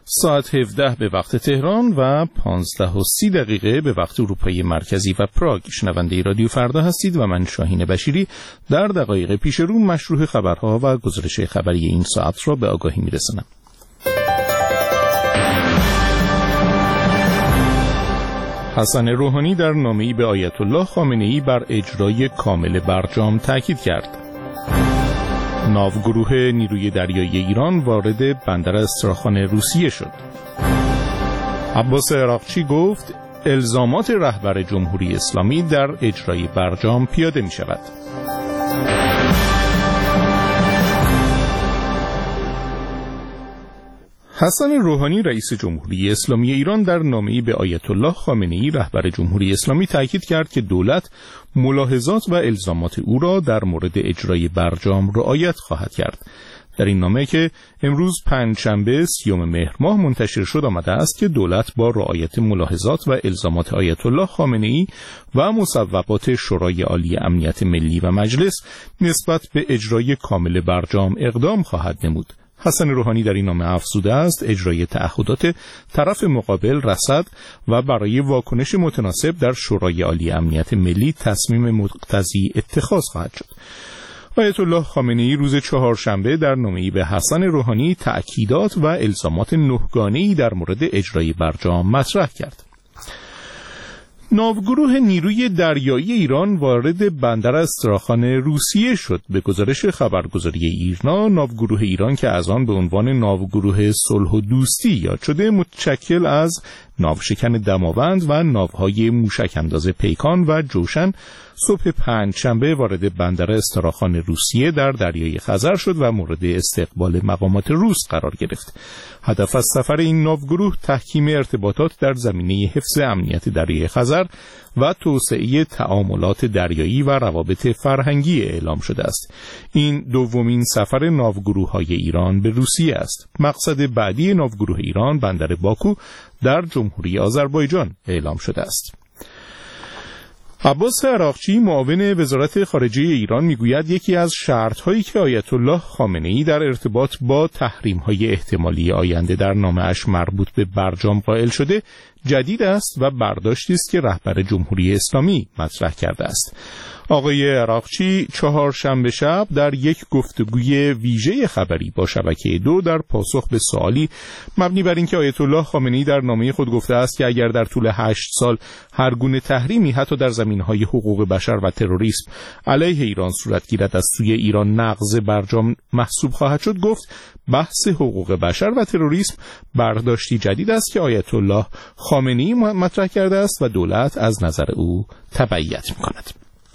ساعت 17 به وقت تهران و 15:30 به وقت اروپای مرکزی و پراگ. شنونده رادیو فردا هستید و من شاهین بشیری در دقایق پیش رو مشروع خبرها و گزارش خبری این ساعت را به آگاهی میرسانم. حسن روحانی در نامه‌ای به آیت الله خامنه‌ای بر اجرای کامل برجام تاکید کرد. ناوگروه نیروی دریایی ایران وارد بندر استراخان روسیه شد. عباس عراقچی گفت الزامات رهبر جمهوری اسلامی در اجرای برجام پیاده می شود. حسن روحانی رئیس جمهوری اسلامی ایران در نامه‌ای به آیت الله خامنه‌ای رهبر جمهوری اسلامی تاکید کرد که دولت ملاحظات و الزامات او را در مورد اجرای برجام رعایت خواهد کرد. در این نامه که امروز پنجشنبه 30 مهر ماه منتشر شد آمده است که دولت با رعایت ملاحظات و الزامات آیت الله خامنه‌ای و مصوبات شورای عالی امنیت ملی و مجلس نسبت به اجرای کامل برجام اقدام خواهد نمود. حسن روحانی در این نامه افزوده است اجرای تعهدات طرف مقابل رصد و برای واکنش متناسب در شورای عالی امنیت ملی تصمیم مقتضی اتخاذ خواهد شد. آیت الله خامنه‌ای روز چهارشنبه در نامه‌ای به حسن روحانی تأکیدات و الزامات نهگانه‌ای در مورد اجرای برجام مطرح کرد. ناوگروه نیروی دریایی ایران وارد بندر استراخان روسیه شد. به گزارش خبرگزاری ایرنا، ناوگروه ایران که از آن به عنوان ناوگروه صلح و دوستی یاد شده، متشکل از ناوشکن دماوند و ناوهای موشک انداز پیکان و جوشن، صبح پنجشنبه وارد بندر استراخان روسیه در دریای خزر شد و مورد استقبال مقامات روس قرار گرفت. هدف از سفر این ناوگروه تحکیم ارتباطات در زمینه حفظ امنیت دریای خزر و توسعه تعاملات دریایی و روابط فرهنگی اعلام شده است. این دومین سفر ناوگروه‌های ایران به روسیه است. مقصد بعدی ناوگروه ایران بندر باکو در جمهوری آذربایجان اعلام شده است. عباس عراقچی معاون وزارت خارجه ایران میگوید یکی از شرط‌هایی که آیت الله خامنه‌ای در ارتباط با تحریم‌های احتمالی آینده در نامه‌اش مربوط به برجام قائل شده جدید است و برداشتی است که رهبر جمهوری اسلامی مطرح کرده است. آقای عراقچی چهارشنبه شب در یک گفتگوی ویژه خبری با شبکه 2 در پاسخ به سوالی مبنی بر اینکه آیت الله خامنه‌ای در نامه خود گفته است که اگر در طول 8 سال هر گونه تحریمی حتی در زمینه‌های حقوق بشر و تروریسم علیه ایران صورت گیرد از سوی ایران نقض برجام محسوب خواهد شد، گفت بحث حقوق بشر و تروریسم برداشتی جدید است که آیت الله خامنه‌ای مطرح کرده است و دولت از نظر او تبعیت می‌کند.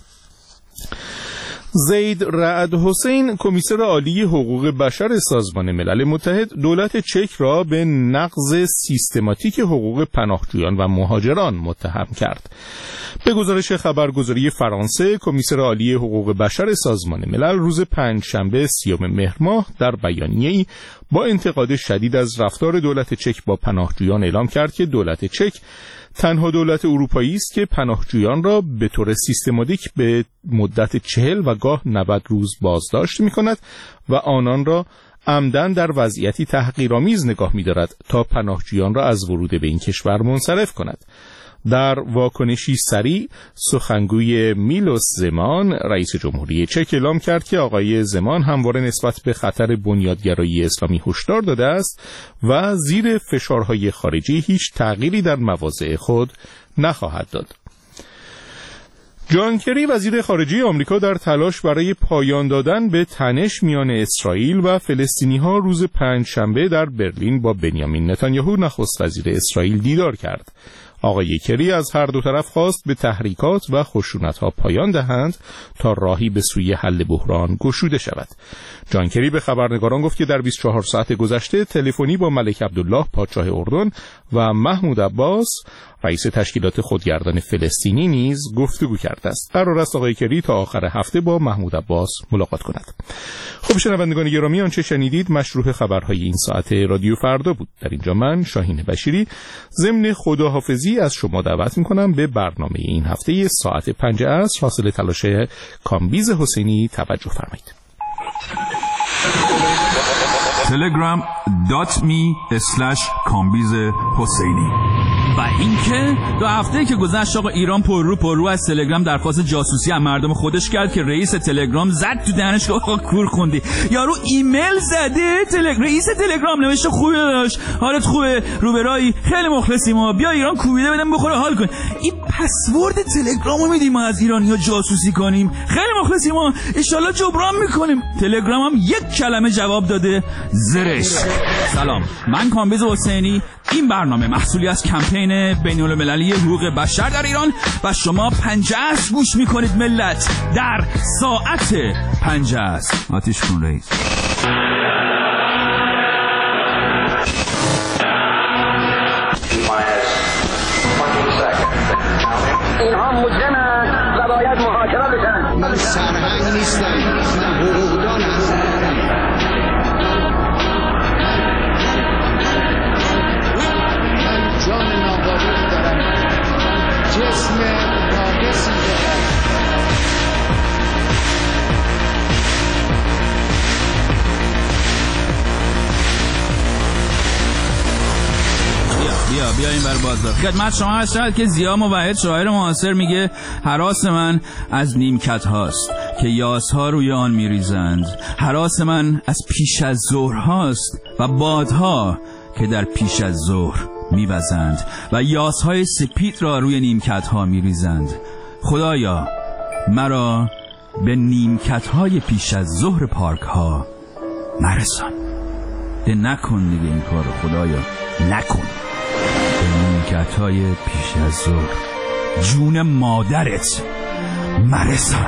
زید رعد حسین، کمیسر عالی حقوق بشر سازمان ملل متحد، دولت چک را به نقض سیستماتیک حقوق پناهجویان و مهاجران متهم کرد. به گزارش خبرگزاری فرانسه، کمیسر عالی حقوق بشر سازمان ملل روز پنجشنبه 30 مهر ماه در بیانیه‌ای با انتقاد شدید از رفتار دولت چک با پناهجویان اعلام کرد که دولت چک تنها دولت اروپایی است که پناهجویان را به طور سیستماتیک به مدت 40 و گاه 90 روز بازداشت می‌کند و آنان را عمدن در وضعیتی تحقیرآمیز نگاه می‌دارد تا پناهجویان را از ورود به این کشور منصرف کند. در واکنشی سریع، سخنگوی میلوس زمان، رئیس جمهوری چک، اعلام کرد که آقای زمان همواره نسبت به خطر بنیادگرایی اسلامی هشدار داده است و زیر فشارهای خارجی هیچ تغییری در مواضع خود نخواهد داد. جان کری، وزیر خارجه آمریکا، در تلاش برای پایان دادن به تنش میان اسرائیل و فلسطینی‌ها روز پنجشنبه در برلین با بنیامین نتانیاهو، نخست وزیر اسرائیل، دیدار کرد. آقای کری از هر دو طرف خواست به تحریکات و خشونت‌ها پایان دهند تا راهی به سوی حل بحران گشوده شود. جان کری به خبرنگاران گفت که در 24 ساعت گذشته تلفنی با ملک عبدالله پادشاه اردن و محمود عباس رئیس تشکیلات خودگردان فلسطینی نیز گفتگو کرده است. قرار است آقای کری تا آخر هفته با محمود عباس ملاقات کند. خب شنوندگان گرامی، آنچه شنیدید مشروع خبرهای این ساعت رادیو فردا بود. در اینجا من شاهین بشیری ضمن خداحافظی از شما دعوت می‌کنم به برنامه این هفته ساعت 5 عصر حاصل تلاش کامبیز حسینی توجه فرمایید. telegram.me/kambiz حسینی. و اینکه 2 هفته که گذشت آقا ایران پر رو از تلگرام درخواست جاسوسی از مردم خودش کرد که رئیس تلگرام زد تو دهنش که آقا کور خوندی. یارو ایمیل زده رئیس تلگرام نوشته خوبه داشت، حالت خوبه، روبرایی، خیلی مخلصیم ما، بیا ایران کوبیده بدم بخوره حال کن. این پسورد تلگرامو میدیم ما از ایرانی‌ها جاسوسی کنیم، خیلی مخلصیم ما، ان شاءالله جبران میکنیم. تلگرام هم 1 کلمه جواب داده، زرش. سلام، من کامبیز حسینی. این برنامه محصولی از کمپین بین‌المللی حقوق بشر در ایران و شما 50 گوش میکنید ملت در ساعت 50. آتیش کن رئیس. اینها مجرمند و باید محاکمه بشن. من سرهنگ نیستم، من حقوقدانم. جان ناقابل دارم، جسم ناقصی دارم. بیا این بر بازار. خدمت شما هست شاید که ضیا موحد شاعر معاصر میگه هراس من از نیمکت هاست که یاسها روی آن میریزند. هراس من از پیش از ظهر هاست و بادها که در پیش از ظهر میوزند و یاسهای سپید را روی نیمکت ها میریزند. خدایا مرا به نیمکت های پیش از ظهر پارک ها نرسان. ده نکن دیگه این کار، خدایا نکن. به نیمکت های پیش از ظهر جون مادرت مرسان.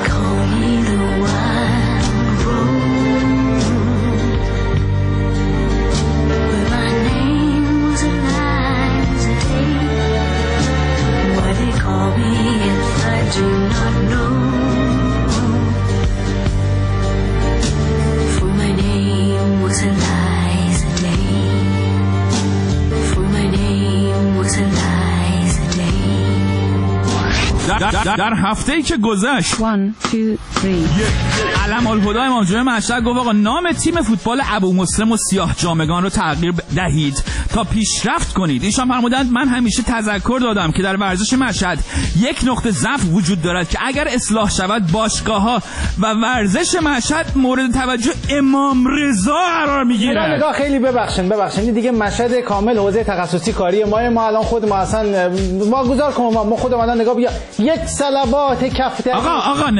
در هفته‌ای که گذشت 1 2 3 علم الهدی امام جمعه مشهد گفت آقا نام تیم فوتبال ابو مسلم و سیاه جامگان رو تغییر دهید تا پیشرفت کنید. ایشان فرمودند من همیشه تذکر دادم که در ورزش مشهد 1 نقطه ضعف وجود دارد که اگر اصلاح شود باشگاه‌ها و ورزش مشهد مورد توجه امام رضا قرار میگیرد. نگاه خیلی ببخشید دیگه مشهد کامل حوزه تخصصی کاری ما الان خود ما اصلا واگذار کنم ما خودمون الان نگاه بیا 1 صلوات کفتری. آقا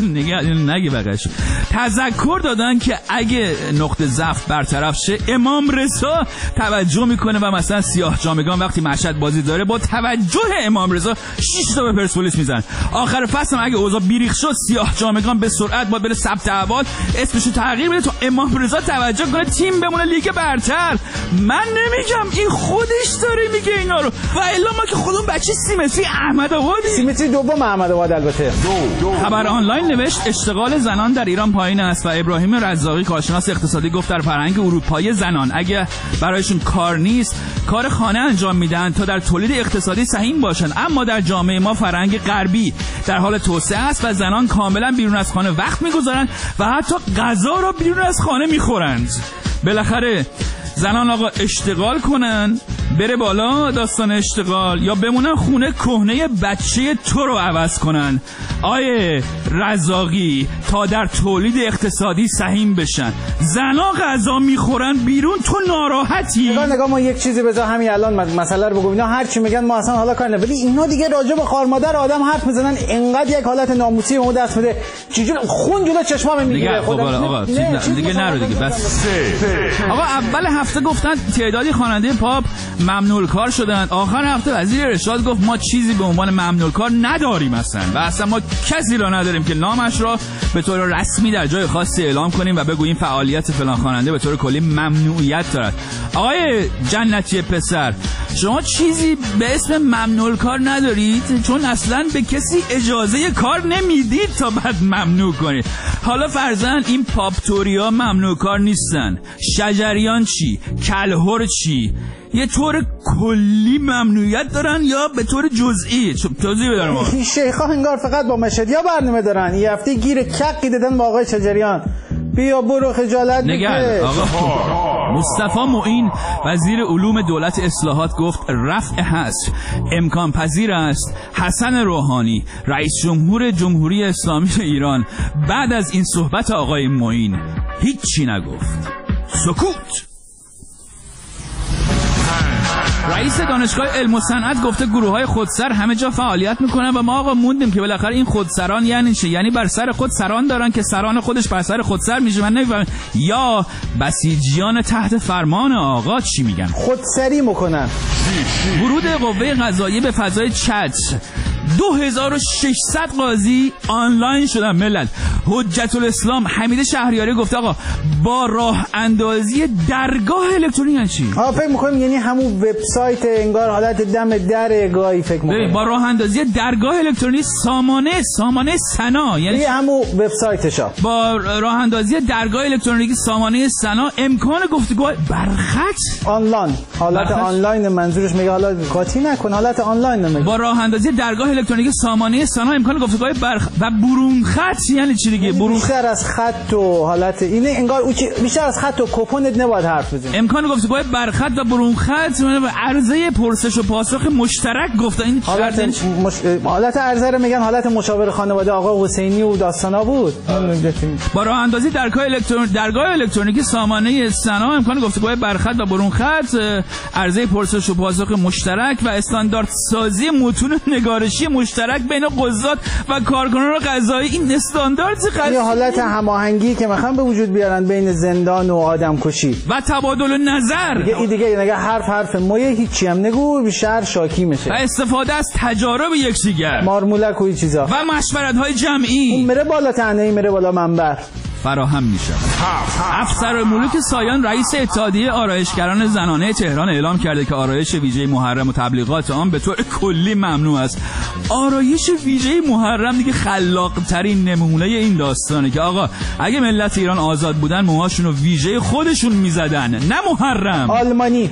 نگی بقیش تذکر دادن که اگه نقطه ضعف برطرف شه امام رضا توجه میکنه و مثلا سیاه جامگان وقتی مشهد بازی داره با توجه امام رضا 6 تا به پرسپولیس میزنن. آخر فصل اگه اوضاع بیریخ شد سیاه جامگان به سرعت باید بره ثبت احوال اسمشو تغییر بده تا امام رضا توجه کنه تیم بمونه لیگ برتر. من نمیگم، این خودش داره میگه اینا رو و الا ما که خودمون بچه سیمتری احمدآبادی. سیمتری دوم احمدآباد البته. خبر آنلاین نوشت اشتغال زنان در ایران پایین است و ابراهیم رزاقی کارشناس اقتصادی گفت در فرهنگ اروپایی زنان اگه برایشون کار نیست کار خانه انجام میدن تا در تولید اقتصادی سهیم باشن، اما در جامعه ما فرهنگ غربی در حال توسعه است و زنان کاملا بیرون از خانه وقت میگذارن و حتی غذا را بیرون از خانه میخورند. بالاخره زنان آقا اشتغال کنن بره بالا داستان اشتغال یا بمونن خونه کهنه بچه تو رو عوض کنن. آیه رزاقی تا در تولید اقتصادی سهیم بشن. زنا غذا میخورن بیرون تو ناراحتی. نگاه ما یک چیزی بذار همین الان مسئله رو بگم. اینا هر چی میگن ما اصلا حالا کار نه، ولی اینا دیگه راجع به خار مادر آدم حرف میزنن انقدر یک حالت ناموسی به دست میده چجور خون جلو چشمام میگیره. آقا دیگه نرو دیگه بس. آقا اول هفته گفتن تعدادی خواننده پاپ ممنوع کار شدن. آخر هفته وزیر ارشاد گفت ما چیزی به عنوان ممنوع کار نداریم و اصلا ما کسی را نداریم که نامش را به طور رسمی در جای خاصی اعلام کنیم و بگوییم فعالیت فلان خواننده به طور کلی ممنوعیت دارد. آقای جنتی پسر شما چیزی به اسم ممنوع کار ندارید چون اصلا به کسی اجازه کار نمیدید تا بعد ممنوع کنید. حالا فرضاً این پاپتوریا ممنوع کار نیستن، شجریان چی؟ کلهر چی؟ یه طور کلی ممنوعیت دارن یا به طور جزئی؟ توضیح بدارم. این شیخا انگار فقط با مشهدیا برنامه دارن. یه هفته گیر کقی دادن با آقای شجریان. بیا برو خجالت نگرد. آقا مصطفی معین وزیر علوم دولت اصلاحات گفت رفع حصر امکان پذیر است. حسن روحانی رئیس جمهور جمهوری اسلامی ایران بعد از این صحبت آقای معین هیچی نگفت. سکوت. رئیس دانشگاه علم و صنعت گفته گروه‌های خودسر همه جا فعالیت میکنن و ما آقا موندیم که بالاخره این خودسران یعنی چه؟ یعنی بر سر خود سران دارن که سران خودش بر سر خودسر میشه. من نمیفهمم. یا بسیجیان تحت فرمان آقا چی میگن؟ خودسری میکنن. ورود قوه قضاییه به فضای چت. 2600 قاضی آنلاین شدن. ملت حجت الاسلام حمید شهریاری گفته آقا با راه اندازی درگاه الکترونیک چی؟ فکر می‌کنم یعنی همون وبسایت انگار حالت دم در گاهی فکر می‌کنم. با راه اندازی درگاه الکترونیک سامانه سنا یعنی همون وبسایتشا. با راه اندازی درگاه الکترونیکی سامانه سنا امکان گفتگو برخط آنلاین. حالت آنلاین منظورش میگه حالا قاطی نکن حالت آنلاین میگه. با راه اندازی درگاه الکترونیکی سامانه سنا امکان گفتگو و برون خط یعنی چی دیگه؟ برون بیشتر از خط و حالت اینه انگار بیشتر از خط و کپونت نباید حرف بزنی. امکان گفتگو برخط و برون خط و عرضه پرسش و پاسخ مشترک گفته. این حالت عرضه رو میگن حالت مشاور خانواده آقا حسینی و داستانا بود. با راه اندازی درگاه الکترونیکی سامانه سنا امکان گفتگو برخط و برون خط، عرضه پرسش و پاسخ مشترک و استاندارد سازی متون نگارشی مشترک بین قضات و کارکنان قضایی. این استاندارد یه حالت هماهنگی که میخوان به وجود بیارن بین زندان و آدمکشی و تبادل نظر. دیگه حرف مایه هیچی هم نگو بیشتر شاکی میشه و استفاده از تجارب یکدیگر مارمولک و این چیزا و مشورت‌های جمعی. اون میره بالا تنهی میره بالا منبر فراهم میشه. افسر ملوک سایان رئیس اتحادیه آرایشگران زنانه تهران اعلام کرده که آرایش ویژه محرم و تبلیغات آن به طور کلی ممنوع است. آرایش ویژه محرم دیگه خلاق ترین نمونه این داستانه که آقا اگه ملت ایران آزاد بودن موهاشون رو ویژه خودشون میزدن نه محرم. آلمانی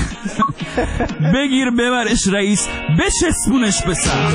بگیر ببرش رئیس بچسبونش به سر.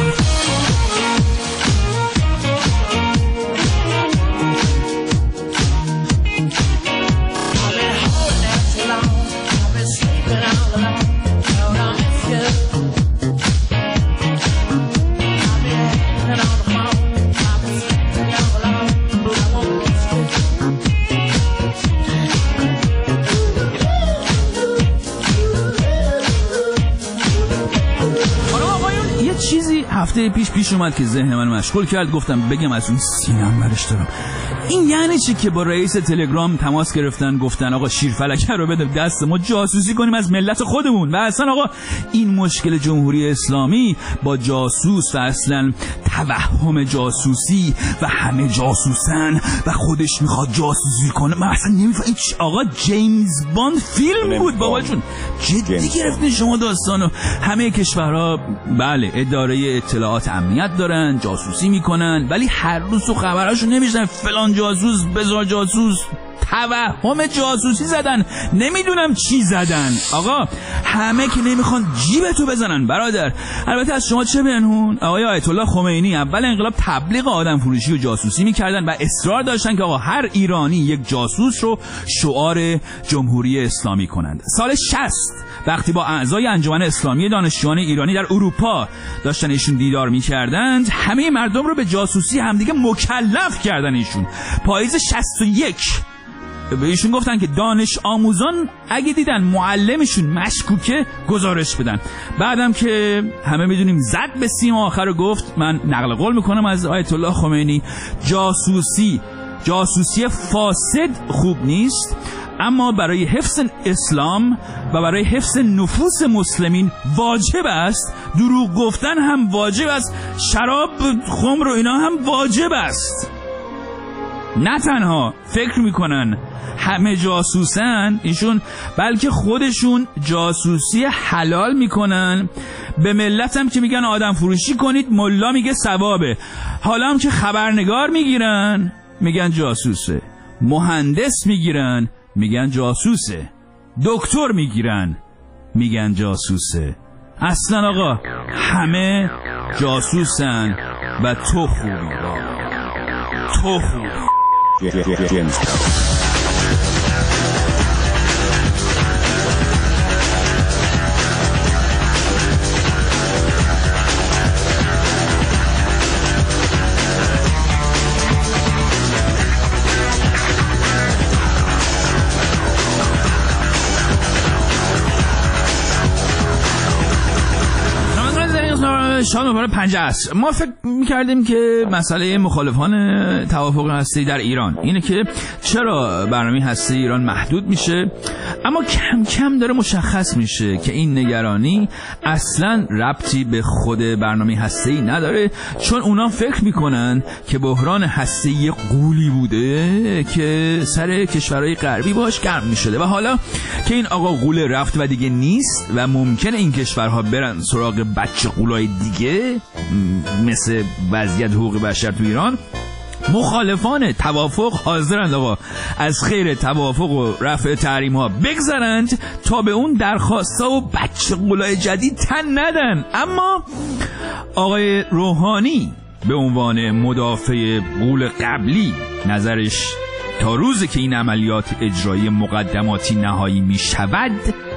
هفته پیش اومد که ذهن من مشغول کرد، گفتم بگم از اون سینم برش دارم. این یعنی چی که با رئیس تلگرام تماس گرفتن گفتن آقا شیرفلکه رو بده دست ما جاسوسی کنیم از ملت خودمون. و اصلا آقا این مشکل جمهوری اسلامی با جاسوس و اصلا توهم جاسوسی و همه جاسوسن و خودش میخواد جاسوسی کنه. من اصلا نمیفهمم. آقا جیمز باند فیلم بود بابا جون. جدی گرفتین شما داستانو. همه کشورها بله اداره اطلاعات امنیت دارن، جاسوسی میکنن، ولی هر روز تو خبراشو نمیشنن فلان جاسوس بزار جاسوس توهم جاسوسی زدن، نمیدونم چی زدن. آقا همه که نمیخوان جیبتو بزنن برادر. البته از شما چه بنهون؟ آقای آیت الله خمینی اول انقلاب تبلیغ آدم فروشی و جاسوسی میکردن و اصرار داشتن که آقا هر ایرانی یک جاسوس رو شعار جمهوری اسلامی کنند. سال 60 وقتی با اعضای انجمن اسلامی دانشجویان ایرانی در اروپا داشتن ایشون دیدار میکردند، همه مردم رو به جاسوسی همدیگه مکلف کردن. ایشون پاییز 61 به ایشون گفتن که دانش آموزان اگه دیدن معلمشون مشکوکه گزارش بدن. بعدم که همه میدونیم زد به سیم آخر و گفت، من نقل قول میکنم از آیت الله خمینی، جاسوسی فاسد خوب نیست، اما برای حفظ اسلام و برای حفظ نفوس مسلمین واجب است. دروغ گفتن هم واجب است، شراب خمر و اینا هم واجب است. نه تنها فکر میکنن همه جاسوسن ایشون، بلکه خودشون جاسوسی حلال میکنن. به ملت هم که میگن آدم فروشی کنید ملا میگه ثوابه. حالا هم که خبرنگار میگیرن میگن جاسوسه، مهندس میگیرن میگن جاسوسه، دکتر میگیرن میگن جاسوسه. اصلا آقا همه جاسوسن و تو خوبی. شام برای 5 عصر ما فکر می‌کردیم که مسئله مخالفان توافق هسته‌ای در ایران اینه که چرا برنامه هسته‌ای ایران محدود میشه، اما کم کم داره مشخص میشه که این نگرانی اصلاً ربطی به خود برنامه هسته‌ای نداره، چون اونا فکر میکنن که بحران هسته‌ای غولی بوده که سر کشورهای غربی باش گرم میشده و حالا که این آقا غول رفت و دیگه نیست و ممکنه این کشورها برن سراغ بچه غولای دیگه مثل وضعیت حقوق بشر تو ایران، مخالفان توافق حاضرند آقا از خیر توافق و رفع تحریم ها بگذرند تا به اون درخواست ها و بچه غولای جدید تن ندن. اما آقای روحانی به عنوان مدافع غول قبلی نظرش تا روزی که این عملیات اجرایی مقدماتی نهایی می شود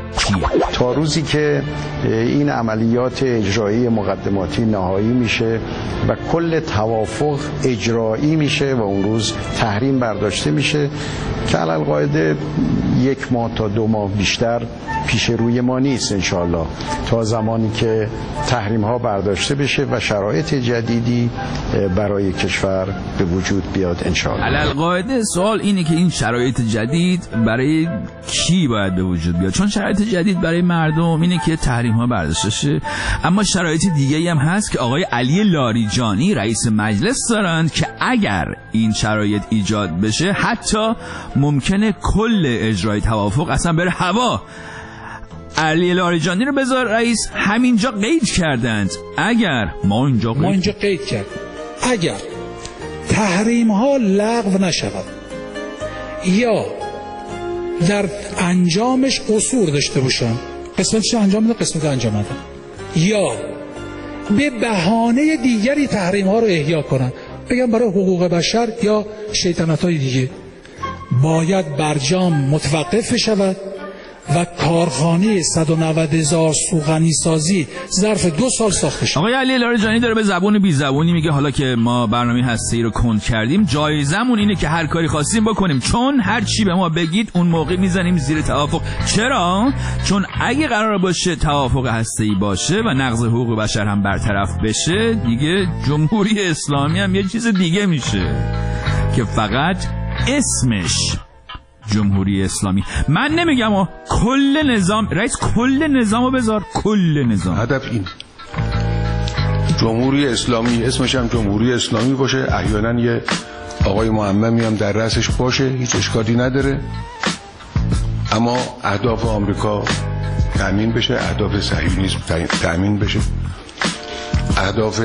تا روزی که این عملیات اجرایی مقدماتی نهایی میشه و کل توافق اجرایی میشه و اون روز تحریم برداشته میشه که علی قاعده 1 ماه تا 2 ماه بیشتر پیش روی ما نیست انشاءالله، تا زمانی که تحریم ها برداشته بشه و شرایط جدیدی برای کشور به وجود بیاد انشاءالله. علی قاعده سوال اینه که این شرایط جدید برای کی باید به وجود بیاد؟ چون شرایط جدید برای مردم اینه که تحریم ها برداشته شه، اما شرایط دیگه‌ای هم هست که آقای علی لاریجانی رئیس مجلس دارند که اگر این شرایط ایجاد بشه حتی ممکنه کل اجرای توافق اصلا بره هوا. علی لاریجانی رو بذار رئیس، همینجا قید کردند اگر ما اینجا قید کردیم اگر تحریم ها لغو نشود یا در انجامش قصور داشته باشن، قسمتش انجام بده قسمت انجام نده، یا به بهانه دیگری تحریم ها رو احیا کنن، بگم برای حقوق بشر یا شیطنت های دیگه، باید برجام متوقف شود و کارخانه 190,000 سوغنی سازی ظرف 2 سال ساخته شد. آقای علی لاریجانی داره به زبون بی زبونی میگه حالا که ما برنامه هسته‌ای رو کند کردیم جایزمون اینه که هر کاری خواستیم بکنیم، چون هر چی به ما بگید اون موقع میزنیم زیر توافق. چرا؟ چون اگه قرار باشه توافق هسته‌ای باشه و نقض حقوق بشر هم برطرف بشه دیگه جمهوری اسلامی هم یه چیز دیگه میشه که فقط اسمش جمهوری اسلامی. من نمیگم کل نظام، رئیس کل نظامو بذار، کل نظام. هدف این جمهوری اسلامی اسمش هم جمهوری اسلامی باشه، احیانا یه آقای معممی هم در رأسش باشه، هیچ اشکالی نداره، اما اهداف آمریکا تامین بشه، اهداف صهیونیسم تامین بشه، اهداف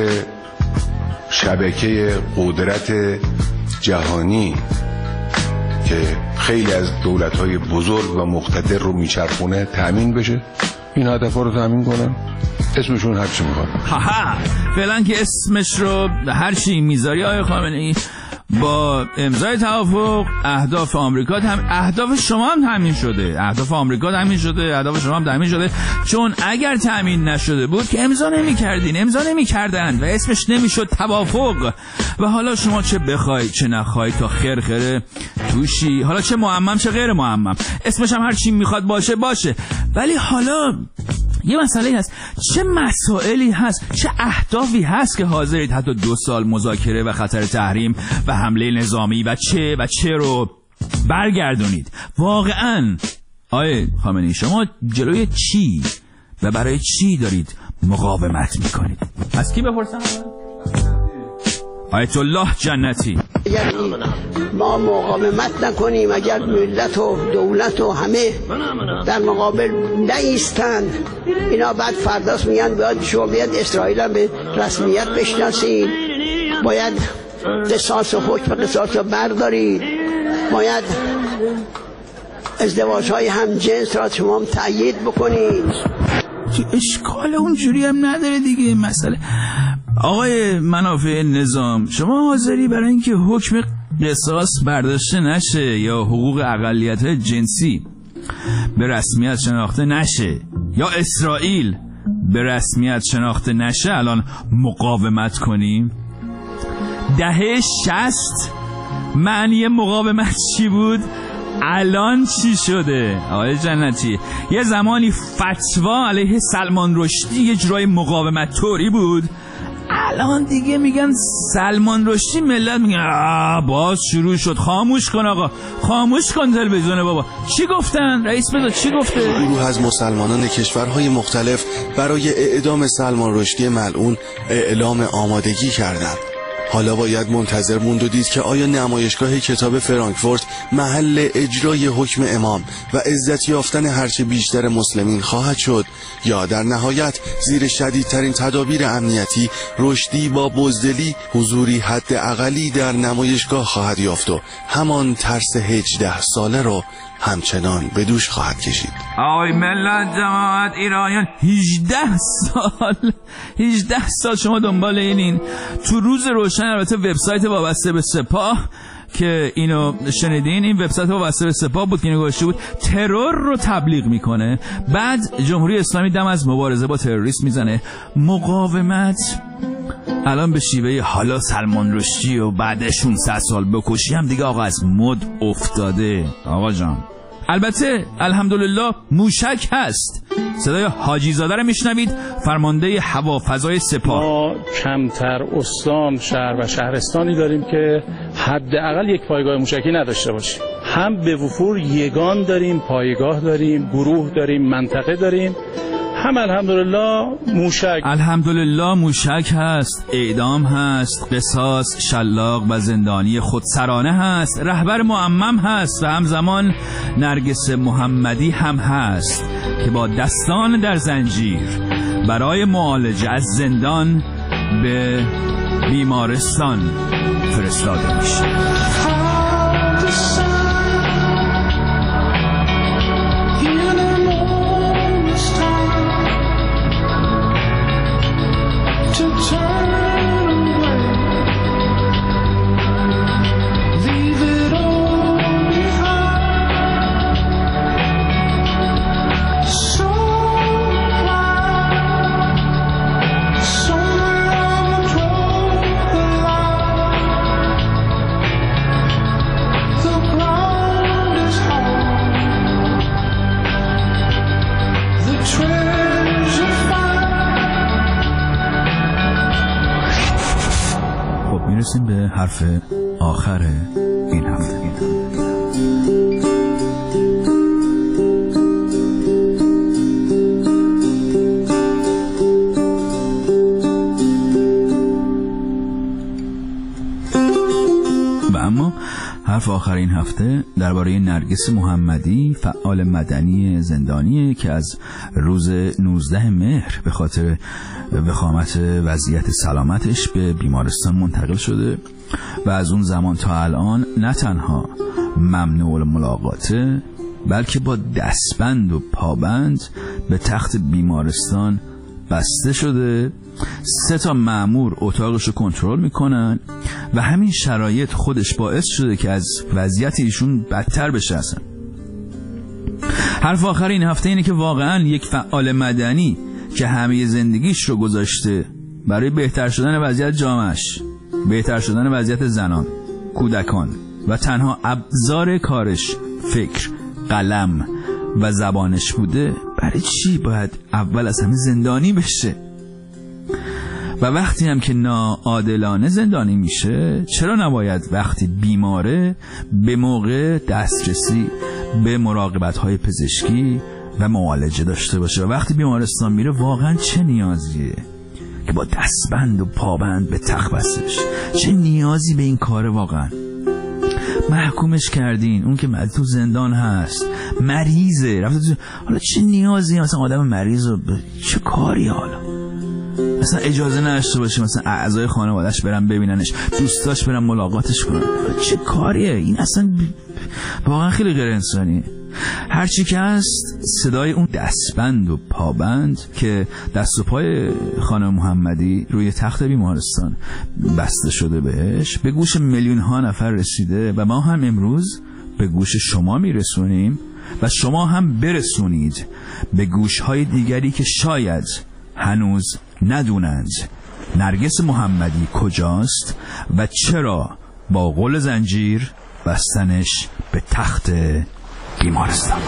شبکه قدرت جهانی که خیلی از دولت‌های بزرگ و مقتدر رو میچرخونه تامین بشه. این هدف‌ها رو تامین کنن، اسمشون هر چی میخواد. فعلا که اسمش رو هر چی میذاری آقای خامنه‌ای، با امضای توافق اهداف آمریکا اهداف شما هم تامین شده، اهداف آمریکا تامین شده، اهداف شما هم تامین شده، چون اگر تامین نشده بود که امضا نمی‌کردن و اسمش نمیشد توافق. و حالا شما چه بخوای چه نخوای تا خرخره توشی، حالا چه معمم چه غیر معمم، اسمش هم هر چی میخواد باشه، ولی حالا یه مسئله هست، چه مسائلی هست، چه اهدافی هست که حاضرید حتی 2 سال مذاکره و خطر تحریم و حمله نظامی و چه رو برگردونید. واقعا آقای خامنه‌ای شما جلوی چی و برای چی دارید مقاومت میکنید؟ از کی بپرسم؟ آیت الله جنتی. اگر ما مقاومت نکنیم، اگر ملت و دولت و همه در مقابل نایستند، اینا بعد فرداست میگن باید شما بیاد اسرائیل هم به رسمیت بشناسید، باید قصاص و حکم قصاص رو بردارید، باید ازدواج های هم جنس را شما هم تأیید بکنید. اشکال اونجوری هم نداره دیگه. مسئله آقای منافع نظام، شما حاضری برای اینکه حکم قصاص برداشته نشه یا حقوق اقلیت‌های جنسی به رسمیت شناخته نشه یا اسرائیل به رسمیت شناخته نشه الان مقاومت کنیم؟ دهه 60 معنی مقاومت چی بود؟ الان چی شده؟ آقای جنتی، یه زمانی فتوا علیه سلمان رشدی یه جورای مقاومت طوری بود، الان دیگه میگن سلمان رشدی، ملت میگن باز شروع شد. خاموش کن آقا، خاموش کن تلویزیون بابا. چی گفتن؟ رئیس بذار چی گفته؟ گروه از مسلمانان کشورهای مختلف برای اعدام سلمان رشدی ملعون اعلام آمادگی کردند. حالا باید منتظر موند و دید که آیا نمایشگاه کتاب فرانکفورت محل اجرای حکم امام و عزت یافتن هرچه بیشتر مسلمین خواهد شد یا در نهایت زیر شدیدترین تدابیر امنیتی رشدی با بزدلی حضوری حد اقلی در نمایشگاه خواهد یافت و همان ترس 18 ساله رو همچنان به دوش خواهد کشید. آی ملت جماعت ایرانیان، 18 سال شما دنبال اینین. تو روز روشن البته وبسایت وابسته به سپاه که اینو شنیدین، این وبسایت وابسته به سپاه بود که اینو گذاشته بود ترور رو تبلیغ میکنه، بعد جمهوری اسلامی دم از مبارزه با تروریسم میزنه. مقاومت الان به شیوه حالا سلمان رشدی و بعد 16 سال بکشی هم دیگه آقا از مد افتاده آقا جان. البته الحمدلله موشک هست. صدای حاجی زاده رو میشنوید، فرمانده هوافضای سپاه. ما کمتر استان، شهر و شهرستانی داریم که حداقل یک پایگاه موشکی نداشته باشیم. هم به وفور یگان داریم، پایگاه داریم، گروه داریم، منطقه داریم، هم الحمدلله موشک هست، اعدام هست، قصاص، شلاق و زندانی خودسرانه هست، رهبر معمم هست و همزمان نرگس محمدی هم هست که با دستان در زنجیر برای معالجه از زندان به بیمارستان فرستاده میشه. میرسیم به حرف آخر این هفته. و اما حرف آخر این هفته درباره نرگس محمدی، فعال مدنی زندانی که از روز 19 مهر به خاطر وخامت وضعیت سلامتش به بیمارستان منتقل شده و از اون زمان تا الان نه تنها ممنوع الملاقاته بلکه با دستبند و پابند به تخت بیمارستان بسته شده. 3 مأمور اتاقشو کنترل میکنن و همین شرایط خودش باعث شده که از وضعیت ایشون بدتر بشه. اصلا حرف آخر این هفته اینه که واقعا یک فعال مدنی که همه زندگیش رو گذاشته برای بهتر شدن وضعیت جامعش، بهتر شدن وضعیت زنان، کودکان و تنها ابزار کارش فکر، قلم و زبانش بوده، برای چی باید اول از همه زندانی بشه؟ و وقتی هم که ناعادلانه زندانی میشه، چرا نباید وقتی بیماره به موقع دسترسی به مراقبت‌های پزشکی و معالجه داشته باشه؟ و وقتی بیمارستان میره واقعا چه نیازیه که با دستبند و پابند به تخت بسته بشه؟ چه نیازی به این کاره واقعا؟ محکومش کردین، اون که تو زندان هست، مریضه، رفته حالا چه نیازی مثلا آدم مریض رو چه کاری؟ حالا مثلا اجازه نداشته باشه مثلا اعضای خانواده‌اش برن ببیننش، دوستاش برن ملاقاتش کنن، چه کاریه این؟ اصلا واقعا خیلی غیر انسانیه. هرچی که هست صدای اون دستبند و پابند که دست و پای خانم محمدی روی تخت بیمارستان بسته شده بهش به گوش میلیون ها نفر رسیده و ما هم امروز به گوش شما میرسونیم و شما هم برسونید به گوش های دیگری که شاید هنوز ندونند نرگس محمدی کجاست و چرا با غل زنجیر بستنش به تخت بیمارستان.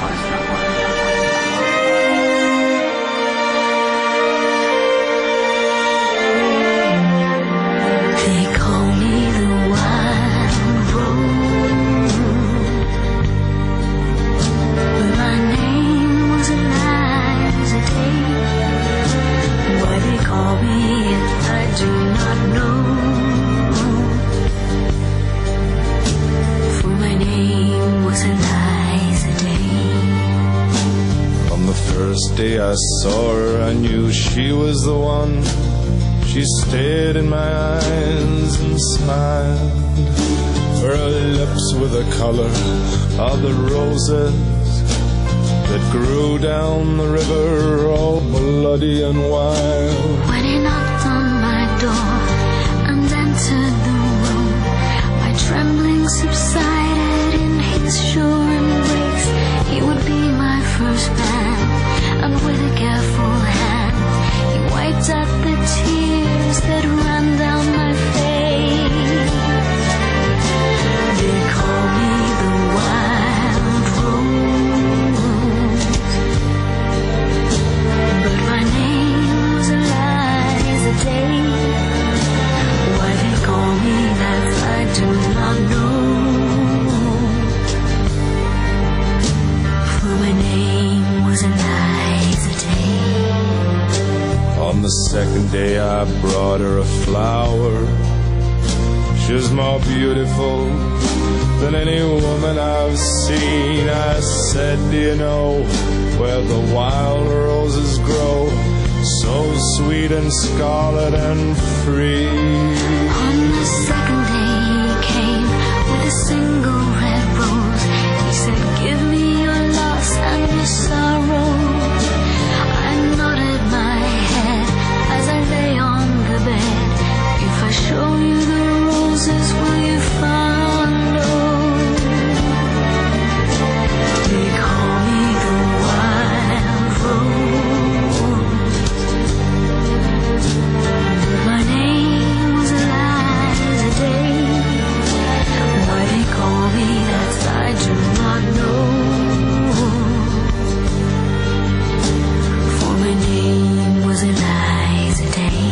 Day I saw her, I knew she was the one. She stared in my eyes and smiled. Her lips were the color of the roses that grew down the river, all bloody and wild. When he knocked on my door and entered the room, my trembling subsided in his sure embrace. He would be my first man, and with a careful hand he wiped out the tears that ran down my face. They call me the wild rose, but my name was Eliza Day. Why they call me that I do not know, for my name was Eliza Day. On the second day I brought her a flower. She was more beautiful than any woman I've seen. I said, do you know where the wild roses grow, so sweet and scarlet and free? On the second day he came with a single red rose. He said, give me your loss and your sorrow. I nodded my head as I lay on the bed. If I show you the roses, will you follow? They call me the wild rose, but my name was Eliza Day. Why they call me that I do not know, for my name was Eliza Day.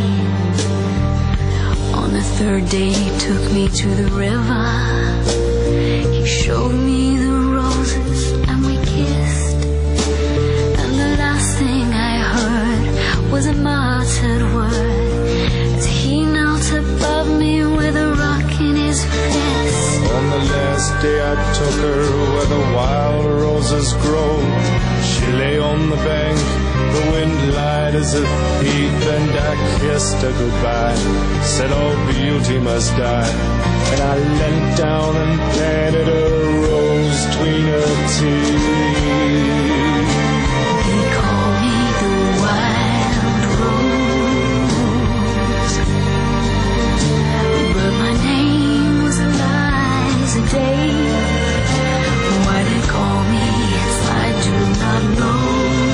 On the third day he took me to the river. He showed me the roses and we kissed, and the last thing I heard was a muttered word as he knelt above me with a rock in his fist. On the last day I took her where the wild roses grow. She lay on the bank, the wind lied as a thief, and I kissed her goodbye, said all beauty must die. And I leant down and planted a rose between her teeth. They call me the wild rose, but my name was Eliza Day. Why they call me if I do not know,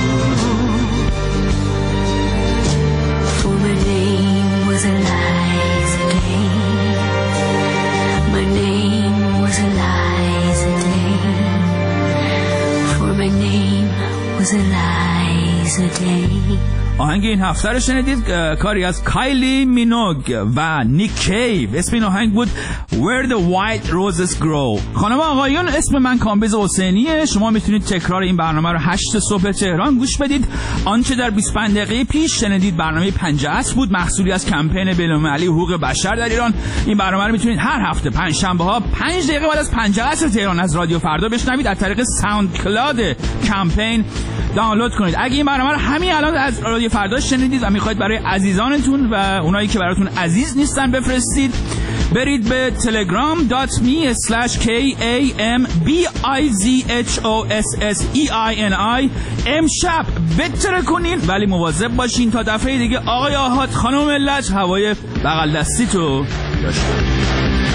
for my name was Eliza Day. My name was Eliza Day, for my name was Eliza Day. آهنگ این هفته رو شنیدید، کاری از کایلی مینوگ و نیک کیو. اسم این آهنگ بود Where the White Roses Grow. خانم آقایون، اسم من کامبیز حسینیه. شما میتونید تکرار این برنامه رو 8 صبح تهران گوش بدید. آنچه در 25 دقیقه پیش شنیدید برنامه 50 عصر بود، محصولی از کمپین بین‌المللی حقوق بشر در ایران. این برنامه رو میتونید هر هفته 5 شنبه ها 5 دقیقه بعد از 50 عصر تهران از رادیو فردا بشنوید. از طریق ساوند کلاد کمپین دانلود کنید. اگه این برنامه رو همین الان از رادیو فردا شنیدید و میخواید برای عزیزانتون و اونایی که براتون عزیز نیستن بفرستید، برید به telegram.me/KAMBIZHOSSEINI امشب بتره کنین، ولی مواظب باشین تا دفعه دیگه آقای آحاد خانم ملت هوای بغل دستی تو داشته.